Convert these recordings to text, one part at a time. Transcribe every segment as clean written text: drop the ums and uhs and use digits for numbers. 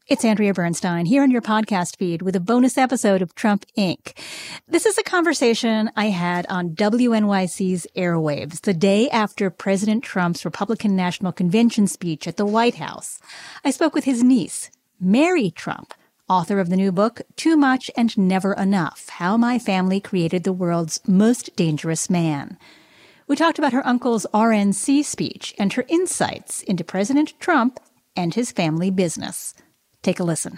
It's Andrea Bernstein here on your podcast feed with a bonus episode of Trump Inc. This is a conversation I had on WNYC's airwaves the day after President Trump's Republican National Convention speech at the White House. I spoke with his niece, Mary Trump, author of the new book, Too Much and Never Enough: How My Family Created the World's Most Dangerous Man. We talked about her uncle's RNC speech and her insights into President Trump and his family business. Take a listen.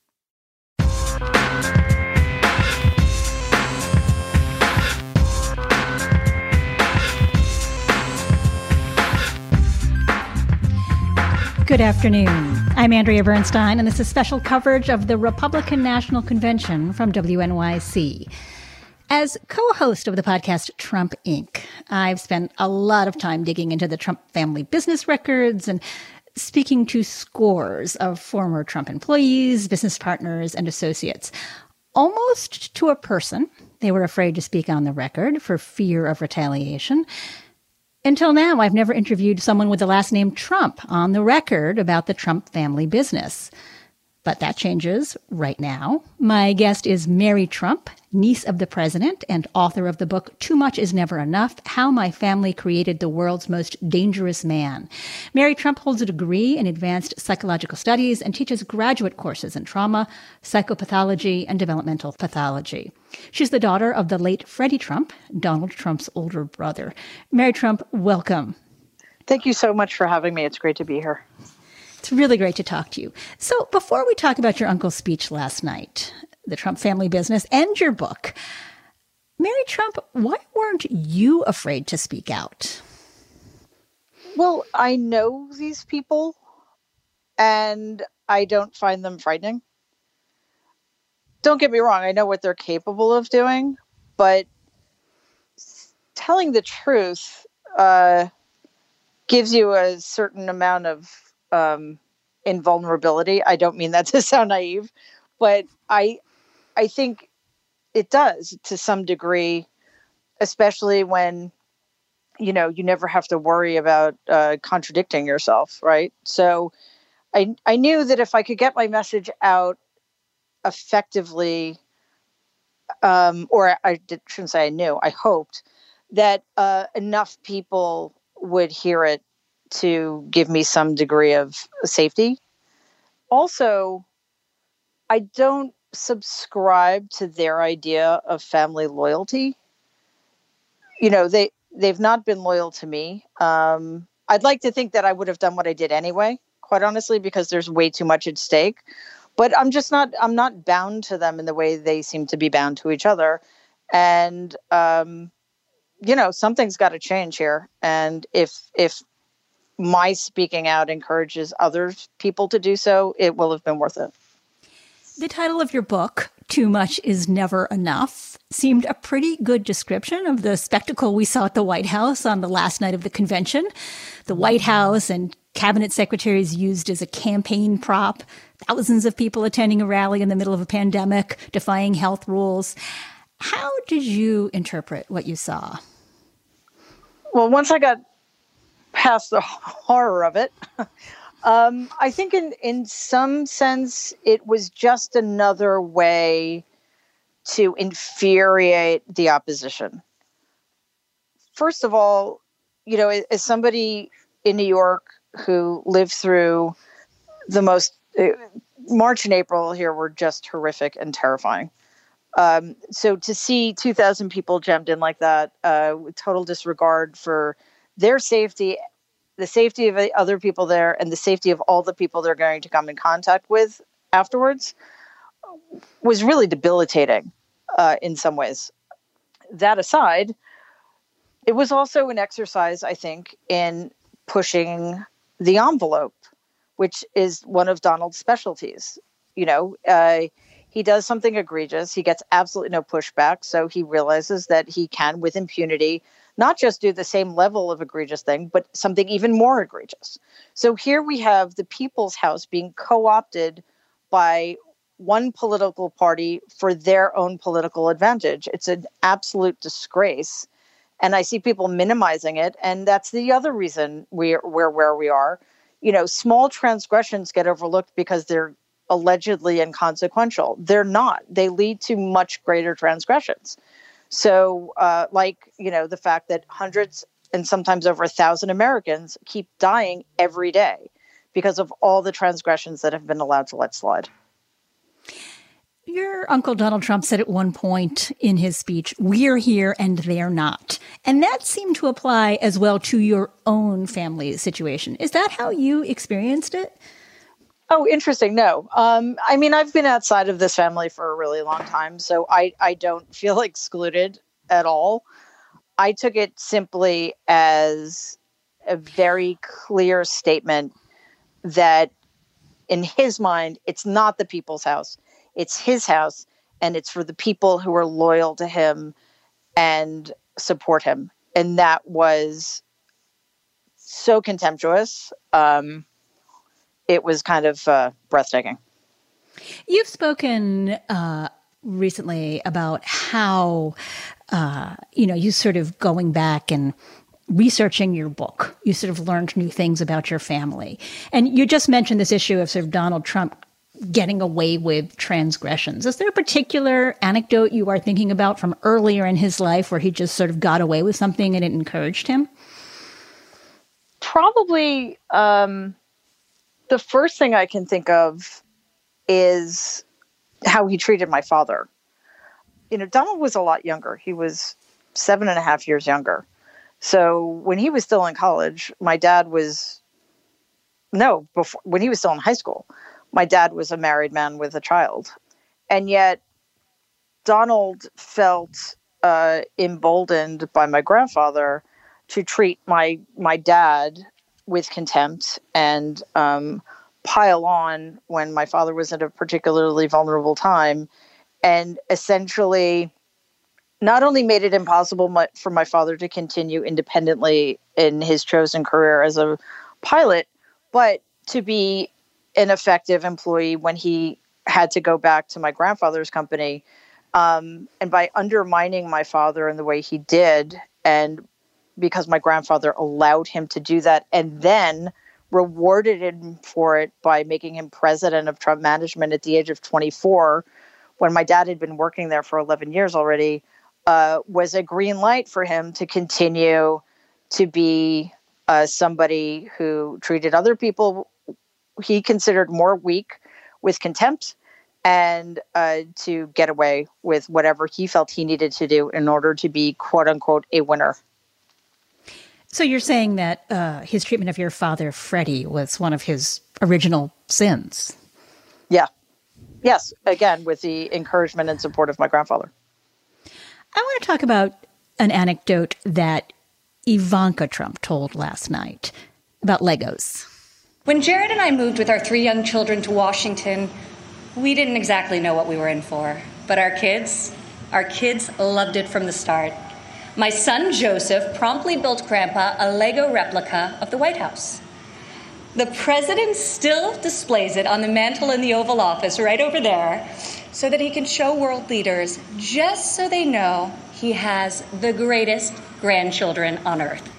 Good afternoon. I'm Andrea Bernstein, and this is special coverage of the Republican National Convention from WNYC. As co-host of the podcast Trump Inc., I've spent a lot of time digging into the Trump family business records and speaking to scores of former Trump employees, business partners, and associates. Almost to a person, they were afraid to speak on the record for fear of retaliation. Until now, I've never interviewed someone with the last name Trump on the record about the Trump family business. But that changes right now. My guest is Mary Trump, niece of the president and author of the book Too Much is Never Enough: How My Family Created the World's Most Dangerous Man. Mary Trump holds a degree in advanced psychological studies and teaches graduate courses in trauma, psychopathology, and developmental pathology. She's the daughter of the late Freddie Trump, Donald Trump's older brother. Mary Trump, welcome. Thank you so much for having me. It's great to be here. It's really great to talk to you. So before we talk about your uncle's speech last night, the Trump family business, and your book, Mary Trump, why weren't you afraid to speak out? Well, I know these people, and I don't find them frightening. Don't get me wrong, I know what they're capable of doing, but telling the truth gives you a certain amount of invulnerability. I don't mean that to sound naive, but I think it does to some degree, especially when, you never have to worry about contradicting yourself, right? So I knew that if I could get my message out effectively, shouldn't say I knew, I hoped that enough people would hear it to give me some degree of safety. Also, I don't subscribe to their idea of family loyalty. They've not been loyal to me. I'd like to think that I would have done what I did anyway, quite honestly, because there's way too much at stake. But I'm not bound to them in the way they seem to be bound to each other. And, something's got to change here. And if my speaking out encourages other people to do so, it will have been worth it. The title of your book, Too Much is Never Enough, seemed a pretty good description of the spectacle we saw at the White House on the last night of the convention. The White House and cabinet secretaries used as a campaign prop, thousands of people attending a rally in the middle of a pandemic, defying health rules. How did you interpret what you saw? Well, once I got past the horror of it, I think in some sense it was just another way to infuriate the opposition. First of all, as somebody in New York who lived through the most March and April here were just horrific and terrifying. So to see 2,000 people jammed in like that, with total disregard for their safety, the safety of the other people there, and the safety of all the people they're going to come in contact with afterwards, was really debilitating in some ways. That aside, it was also an exercise, I think, in pushing the envelope, which is one of Donald's specialties. He does something egregious. He gets absolutely no pushback. So he realizes that he can, with impunity, not just do the same level of egregious thing, but something even more egregious. So here we have the People's House being co-opted by one political party for their own political advantage. It's an absolute disgrace. And I see people minimizing it. And that's the other reason we're where we are. Small transgressions get overlooked because they're allegedly inconsequential. They're not. They lead to much greater transgressions. So, the fact that hundreds and sometimes over 1,000 Americans keep dying every day because of all the transgressions that have been allowed to let slide. Your Uncle Donald Trump said at one point in his speech, "We're here and they're not." And that seemed to apply as well to your own family situation. Is that how you experienced it? Oh, interesting. No. I've been outside of this family for a really long time, so I don't feel excluded at all. I took it simply as a very clear statement that in his mind, it's not the people's house. It's his house, and it's for the people who are loyal to him and support him. And that was so contemptuous. It was kind of breathtaking. You've spoken recently about how, you sort of going back and researching your book, you sort of learned new things about your family. And you just mentioned this issue of sort of Donald Trump getting away with transgressions. Is there a particular anecdote you are thinking about from earlier in his life where he just sort of got away with something and it encouraged him? Probably the first thing I can think of is how he treated my father. Donald was a lot younger. He was 7.5 years younger. So when he was still in college, when he was still in high school, my dad was a married man with a child. And yet Donald felt emboldened by my grandfather to treat my dad with contempt and pile on when my father was at a particularly vulnerable time, and essentially not only made it impossible for my father to continue independently in his chosen career as a pilot, but to be an effective employee when he had to go back to my grandfather's company. And by undermining my father in the way he did, and because my grandfather allowed him to do that and then rewarded him for it by making him president of Trump Management at the age of 24, when my dad had been working there for 11 years already, was a green light for him to continue to be somebody who treated other people he considered more weak with contempt, and to get away with whatever he felt he needed to do in order to be, quote unquote, a winner. So you're saying that his treatment of your father, Freddie, was one of his original sins? Yeah. Yes. Again, with the encouragement and support of my grandfather. I want to talk about an anecdote that Ivanka Trump told last night about Legos. When Jared and I moved with our 3 young children to Washington, we didn't exactly know what we were in for. But our kids loved it from the start. My son, Joseph, promptly built Grandpa a Lego replica of the White House. The president still displays it on the mantle in the Oval Office right over there so that he can show world leaders, just so they know he has the greatest grandchildren on earth.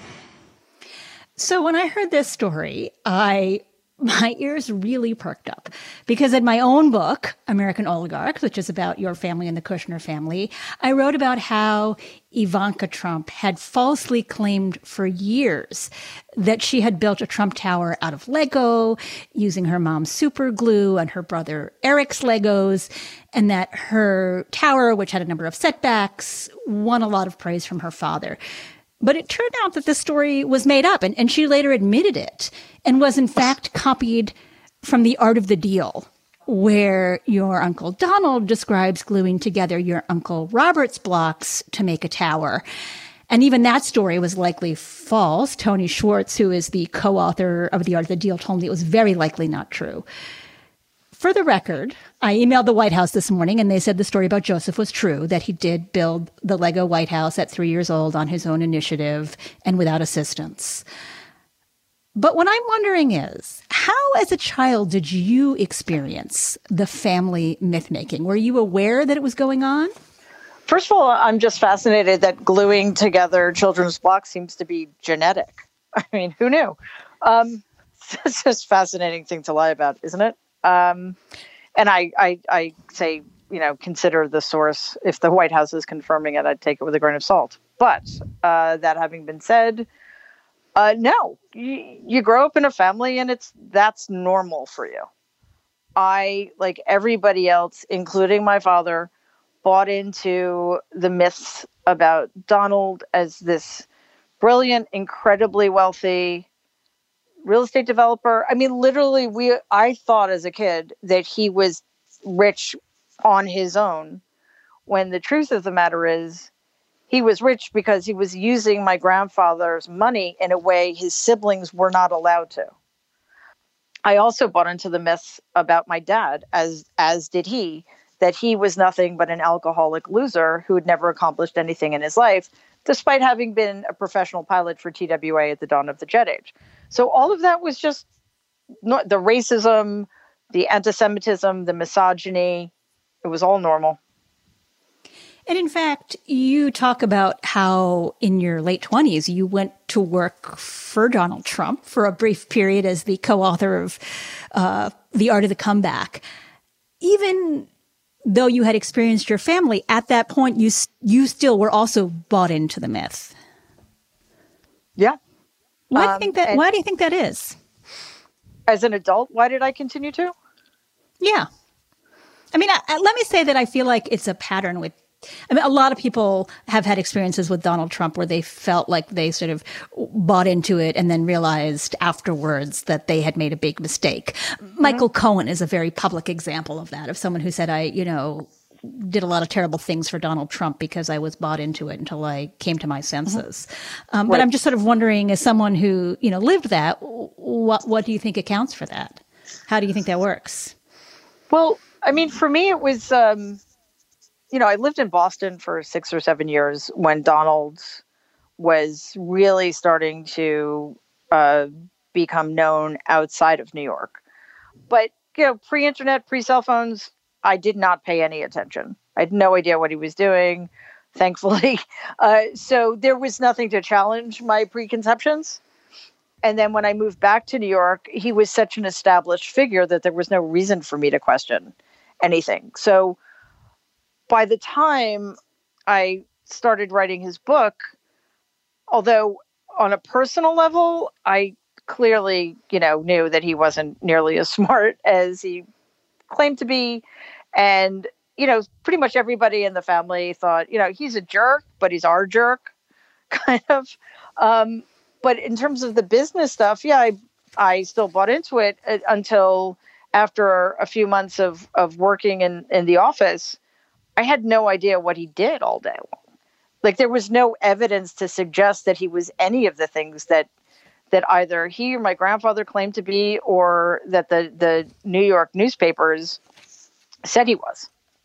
So when I heard this story, my ears really perked up, because in my own book, American Oligarchs, which is about your family and the Kushner family, I wrote about how Ivanka Trump had falsely claimed for years that she had built a Trump Tower out of Lego, using her mom's super glue and her brother Eric's Legos, and that her tower, which had a number of setbacks, won a lot of praise from her father. But it turned out that the story was made up, and she later admitted it, and was in fact copied from The Art of the Deal, where your Uncle Donald describes gluing together your Uncle Robert's blocks to make a tower. And even that story was likely false. Tony Schwartz, who is the co-author of The Art of the Deal, told me it was very likely not true. For the record, I emailed the White House this morning, and they said the story about Joseph was true, that he did build the Lego White House at 3 years old on his own initiative and without assistance. But what I'm wondering is, how as a child did you experience the family myth-making? Were you aware that it was going on? First of all, I'm just fascinated that gluing together children's blocks seems to be genetic. I mean, who knew? It's just a fascinating thing to lie about, isn't it? And I say, consider the source. If the White House is confirming it, I'd take it with a grain of salt. But that having been said, no, you grow up in a family and that's normal for you. I, like everybody else, including my father, bought into the myths about Donald as this brilliant, incredibly wealthy real estate developer. I mean, literally, I thought as a kid that he was rich on his own, when the truth of the matter is he was rich because he was using my grandfather's money in a way his siblings were not allowed to. I also bought into the myths about my dad, as did he, that he was nothing but an alcoholic loser who had never accomplished anything in his life, despite having been a professional pilot for TWA at the dawn of the jet age. So all of that was just the racism, the anti-Semitism, the misogyny. It was all normal. And in fact, you talk about how in your late 20s, you went to work for Donald Trump for a brief period as the co-author of The Art of the Comeback. Even though you had experienced your family, at that point, you still were also bought into the myth. Yeah. Why do you think that is? As an adult, why did I continue to? Yeah. I mean, let me say that I feel like it's a pattern a lot of people have had experiences with Donald Trump where they felt like they sort of bought into it and then realized afterwards that they had made a big mistake. Mm-hmm. Michael Cohen is a very public example of that, of someone who said, I did a lot of terrible things for Donald Trump because I was bought into it until I came to my senses. Mm-hmm. But I'm just sort of wondering, as someone who, lived that, what do you think accounts for that? How do you think that works? Well, I mean, for me, it was, I lived in Boston for 6 or 7 years when Donald was really starting to become known outside of New York. But, pre-internet, pre-cell phones, I did not pay any attention. I had no idea what he was doing, thankfully. So there was nothing to challenge my preconceptions. And then when I moved back to New York, he was such an established figure that there was no reason for me to question anything. So by the time I started writing his book, although on a personal level, I clearly, knew that he wasn't nearly as smart as he claimed to be. And, pretty much everybody in the family thought, he's a jerk, but he's our jerk, kind of. But in terms of the business stuff, yeah, I still bought into it until after a few months of working in the office. I had no idea what he did all day long. Like, there was no evidence to suggest that he was any of the things that either he or my grandfather claimed to be, or that the New York newspapers said he was.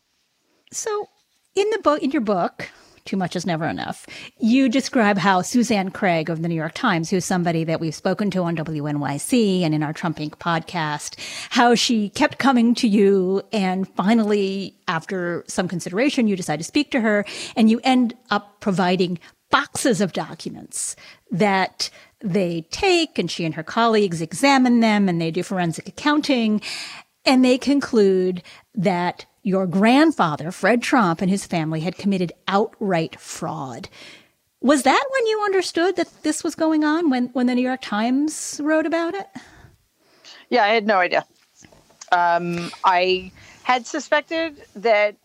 So in your book, Too Much Is Never Enough, you describe how Suzanne Craig of the New York Times, who's somebody that we've spoken to on WNYC and in our Trump Inc. podcast, how she kept coming to you, and finally, after some consideration, you decide to speak to her, and you end up providing boxes of documents that they take, and she and her colleagues examine them, and they do forensic accounting, and they conclude that your grandfather, Fred Trump, and his family had committed outright fraud. Was that when you understood that this was going on, when the New York Times wrote about it? Yeah, I had no idea. I had suspected that,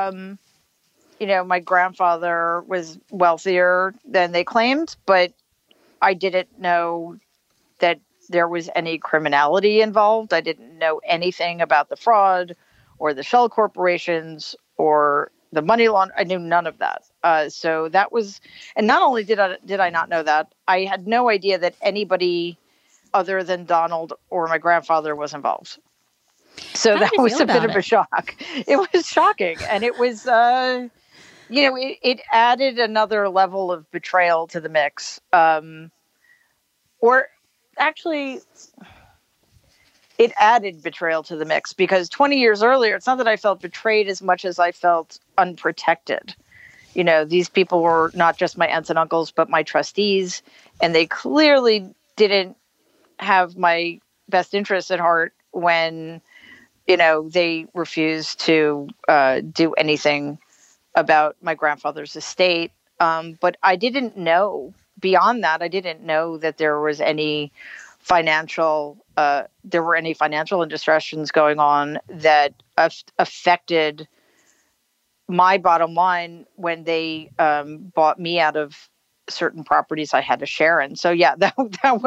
my grandfather was wealthier than they claimed, but I didn't know that there was any criminality involved. I didn't know anything about the fraud or the shell corporations or the money laundering. I knew none of that. So that was, and not only did I not know that, I had no idea that anybody other than Donald or my grandfather was involved. So that was a bit of a shock. It was shocking. And it was, it added another level of betrayal to the mix. Or actually, it added betrayal to the mix, because 20 years earlier, it's not that I felt betrayed as much as I felt unprotected. These people were not just my aunts and uncles, but my trustees, and they clearly didn't have my best interests at heart when they refused to do anything about my grandfather's estate. But I didn't know, beyond that, I didn't know that there was any financial indiscretions going on that affected my bottom line when they bought me out of certain properties I had a share in. So yeah, that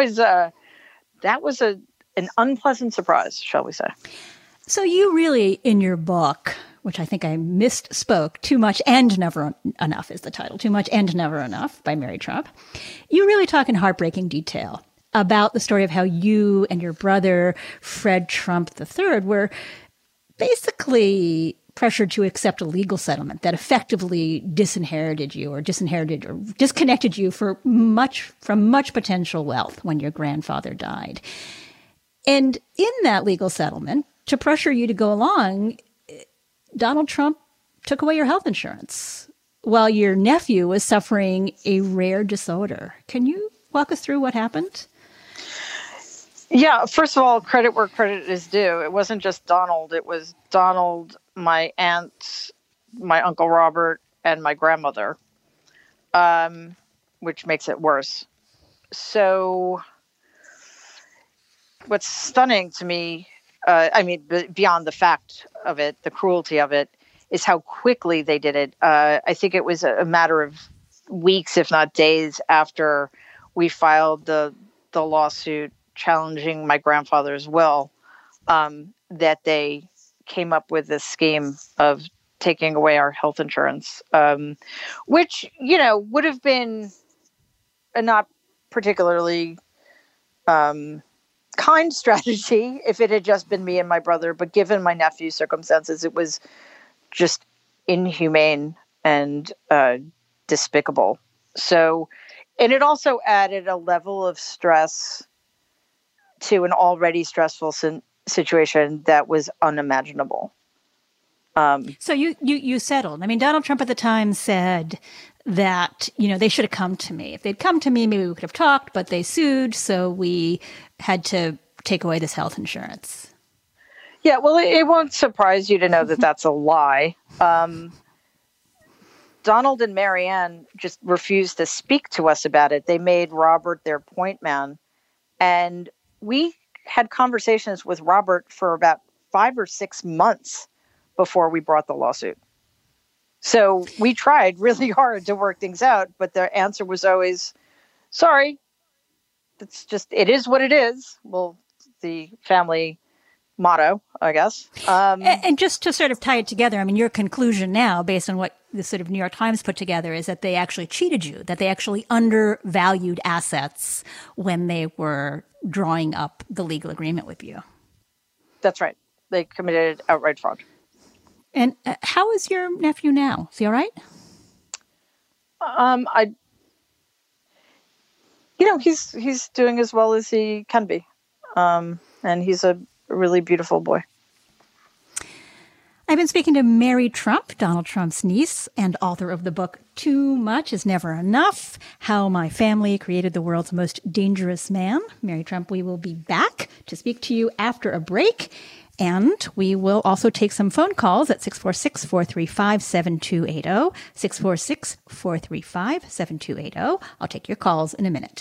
was an unpleasant surprise, shall we say. So you really, in your book, which I think I misspoke, Too Much and Never Enough is the title, Too Much and Never Enough by Mary Trump, you really talk in heartbreaking detail about the story of how you and your brother, Fred Trump III, were basically pressured to accept a legal settlement that effectively disconnected you from much potential wealth when your grandfather died. And in that legal settlement, to pressure you to go along, Donald Trump took away your health insurance while your nephew was suffering a rare disorder. Can you walk us through what happened? Yeah, first of all, credit where credit is due. It wasn't just Donald. It was Donald, my aunt, my Uncle Robert, and my grandmother, which makes it worse. So what's stunning to me, beyond the fact of it, the cruelty of it, is how quickly they did it. I think it was a matter of weeks, if not days, after we filed the lawsuit challenging my grandfather's will, that they came up with this scheme of taking away our health insurance, which, would have been a not particularly kind strategy if it had just been me and my brother. But given my nephew's circumstances, it was just inhumane and despicable. So, and it also added a level of stress to an already stressful situation that was unimaginable. So you settled. I mean, Donald Trump at the time said that, they should have come to me. If they'd come to me, maybe we could have talked, but they sued, so we had to take away this health insurance. Yeah, well, it won't surprise you to know that that's a lie. Donald and Marianne just refused to speak to us about it. They made Robert their point man. And we had conversations with Robert for about 5 or 6 months before we brought the lawsuit. So we tried really hard to work things out, but their answer was always, sorry, it is what it is. Well, the family motto, I guess. And just to sort of tie it together, I mean, your conclusion now, based on what the sort of New York Times put together, is that they actually cheated you, that they actually undervalued assets when they were drawing up the legal agreement with you. That's right. They committed outright fraud. And how is your nephew now? Is he all right? He's doing as well as he can be. And he's a really beautiful boy. I've been speaking to Mary Trump, Donald Trump's niece, and author of the book Too Much is Never Enough, How My Family Created the World's Most Dangerous Man. Mary Trump, we will be back to speak to you after a break, and we will also take some phone calls at 646-435-7280, 646-435-7280. I'll take your calls in a minute.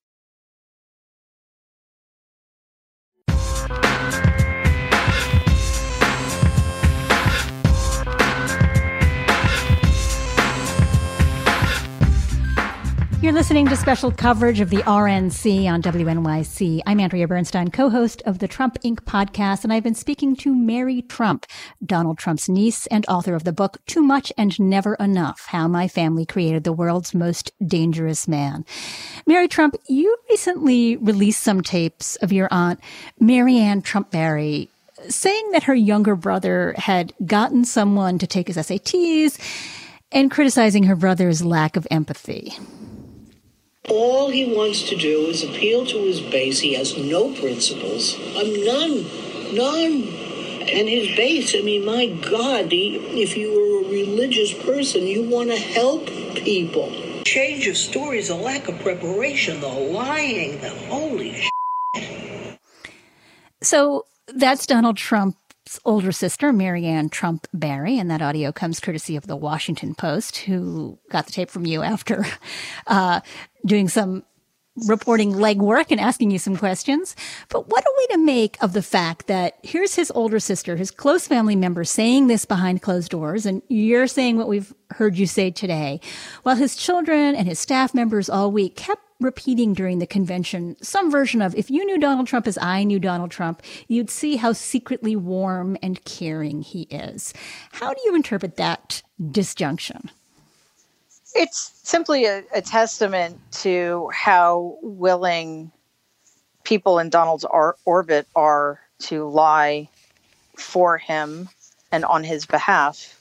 You're listening to special coverage of the RNC on WNYC. I'm Andrea Bernstein, co-host of the Trump Inc. podcast, and I've been speaking to Mary Trump, Donald Trump's niece and author of the book Too Much and Never Enough, How My Family Created the World's Most Dangerous Man. Mary Trump, you recently released some tapes of your aunt, Marianne Trump Barry, saying that her younger brother had gotten someone to take his SATs and criticizing her brother's lack of empathy. All he wants to do is appeal to his base. He has no principles. None. And his base, my God, if you were a religious person, you want to help people. Change of stories, a lack of preparation, the lying, the holy shit. So that's Donald Trump's Trump's older sister, Marianne Trump Barry, and that audio comes courtesy of the Washington Post, who got the tape from you after doing some reporting legwork and asking you some questions. But what are we to make of the fact that here's his older sister, his close family member, saying this behind closed doors, and you're saying what we've heard you say today, while his children and his staff members all week kept repeating during the convention some version of, if you knew Donald Trump as I knew Donald Trump, you'd see how secretly warm and caring he is. How do you interpret that disjunction? It's simply a testament to how willing people in Donald's orbit are to lie for him and on his behalf.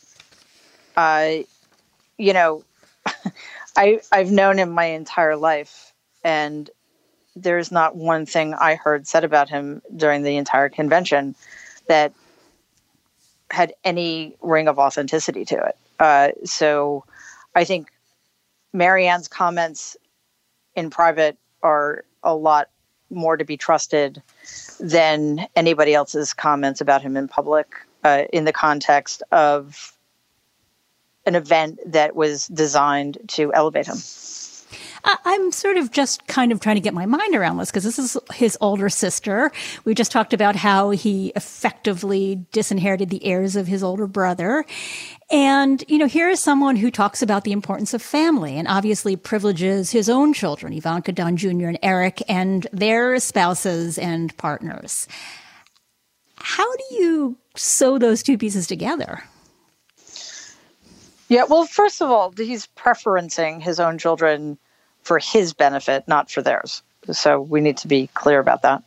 You know, I've known him my entire life, and there's not one thing I heard said about him during the entire convention that had any ring of authenticity to it. So I think Marianne's comments in private are a lot more to be trusted than anybody else's comments about him in public, in the context of an event that was designed to elevate him. I'm sort of just kind of trying to get my mind around this because this is his older sister. We just talked about how he effectively disinherited the heirs of his older brother. And, you know, here is someone who talks about the importance of family and obviously privileges his own children, Ivanka Don Jr. and Eric, and their spouses and partners. How do you sew those two pieces together? Yeah, well, first of all, he's preferencing his own children for his benefit, not for theirs. So we need to be clear about that.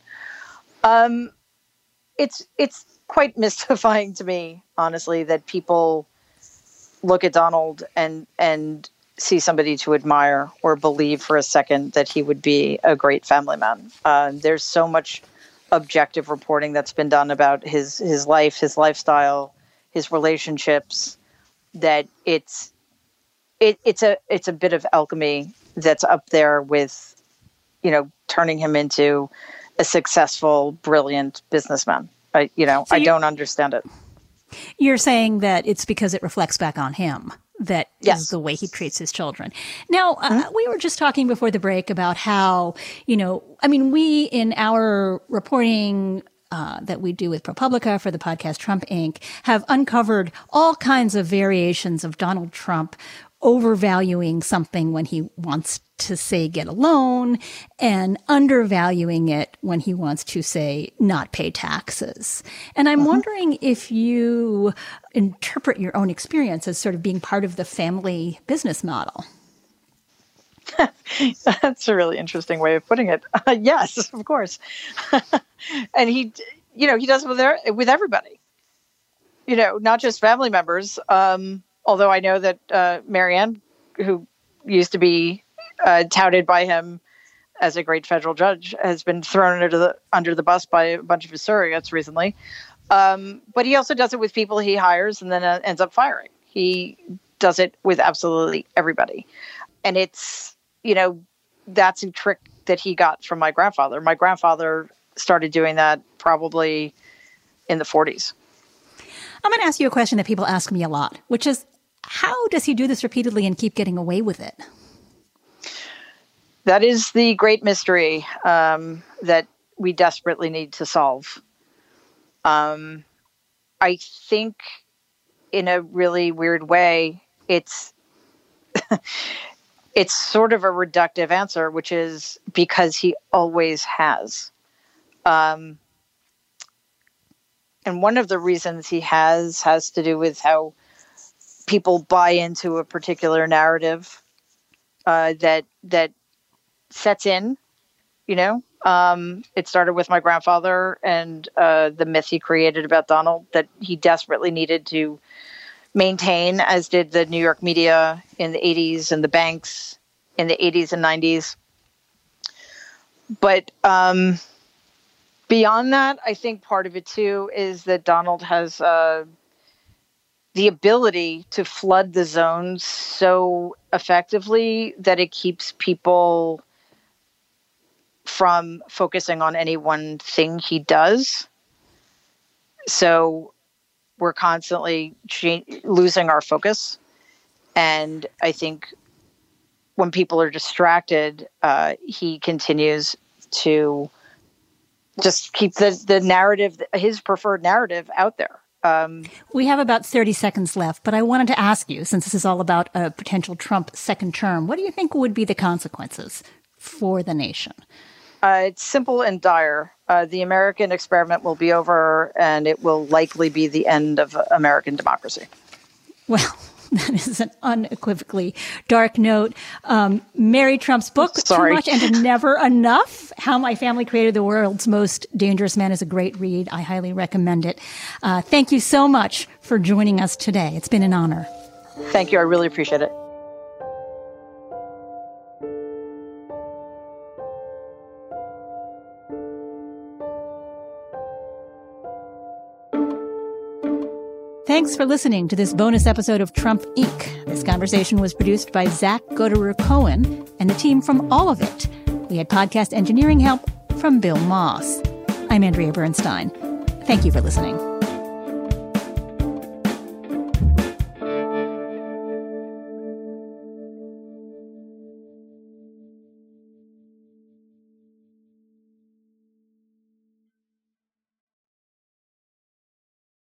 It's quite mystifying to me, honestly, that people look at Donald and see somebody to admire or believe for a second that he would be a great family man. There's so much objective reporting that's been done about his life, his lifestyle, his relationships, that it's a bit of alchemy that's up there with, you know, turning him into a successful, brilliant businessman. I don't understand it. You're saying that it's because it reflects back on him. That yes. is the way he treats his children. Now, we were just talking before the break about how, you know, I mean, we in our reporting that we do with ProPublica for the podcast Trump Inc. have uncovered all kinds of variations of Donald Trump overvaluing something when he wants to say get a loan and undervaluing it when he wants to say not pay taxes. And I'm wondering if you interpret your own experience as sort of being part of the family business model. That's a really interesting way of putting it. Yes, of course. And he does it with everybody, you know, not just family members. Although I know that Marianne, who used to be touted by him as a great federal judge, has been thrown under the bus by a bunch of his surrogates recently. But he also does it with people he hires and then ends up firing. He does it with absolutely everybody. And it's, you know, that's a trick that he got from my grandfather. My grandfather started doing that probably in the 40s. I'm going to ask you a question that people ask me a lot, which is, how does he do this repeatedly and keep getting away with it? That is the great mystery that we desperately need to solve. I think in a really weird way, it's it's sort of a reductive answer, which is because he always has. And one of the reasons he has to do with how people buy into a particular narrative that sets in, you know. It started with my grandfather and the myth he created about Donald that he desperately needed to maintain, as did the New York media in the 80s and the banks in the 80s and 90s. But beyond that, I think part of it, too, is that Donald has the ability to flood the zones so effectively that it keeps people from focusing on any one thing he does. So we're constantly losing our focus. And I think when people are distracted, he continues to just keep the narrative, his preferred narrative, out there. We have about 30 seconds left, but I wanted to ask you, since this is all about a potential Trump second term, what do you think would be the consequences for the nation? It's simple and dire. The American experiment will be over, and it will likely be the end of American democracy. Well, that is an unequivocally dark note. Mary Trump's book, Sorry. Too Much and Never Enough, How My Family Created the World's Most Dangerous Man, is a great read. I highly recommend it. Thank you so much for joining us today. It's been an honor. Thank you. I really appreciate it. Thanks for listening to this bonus episode of Trump Inc. This conversation was produced by Zach Goderer-Cohen and the team from All of It. We had podcast engineering help from Bill Moss. I'm Andrea Bernstein. Thank you for listening.